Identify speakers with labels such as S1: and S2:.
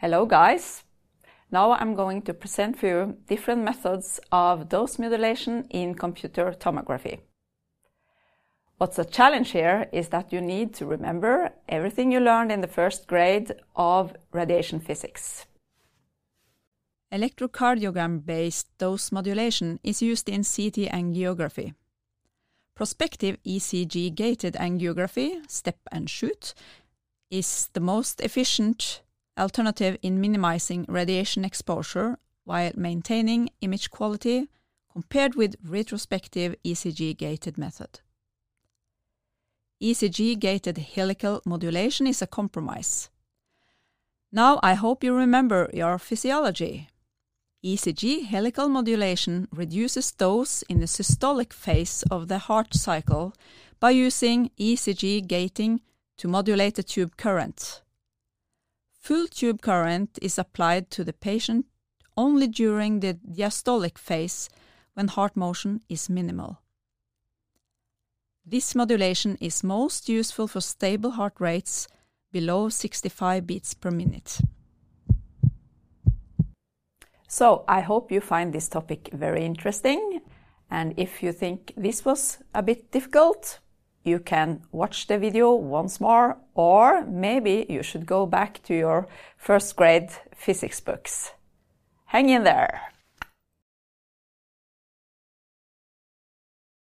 S1: Hello guys! Now I'm going to present for you different methods of dose modulation in computer tomography. What's a challenge here is that you need to remember everything you learned in the first grade of radiation physics.
S2: Electrocardiogram-based dose modulation is used in CT angiography. Prospective ECG-gated angiography, step and shoot, is the most efficient alternative in minimizing radiation exposure while maintaining image quality compared with retrospective ECG-gated method. ECG-gated helical modulation is a compromise. Now I hope you remember your physiology. ECG helical modulation reduces dose in the systolic phase of the heart cycle by using ECG gating to modulate the tube current. Full tube current is applied to the patient only during the diastolic phase when heart motion is minimal. This modulation is most useful for stable heart rates below 65 beats per minute.
S1: So I hope you find this topic very interesting, and if you think this was a bit difficult, you can watch the video once more, or maybe you should go back to your first grade physics books. Hang in there!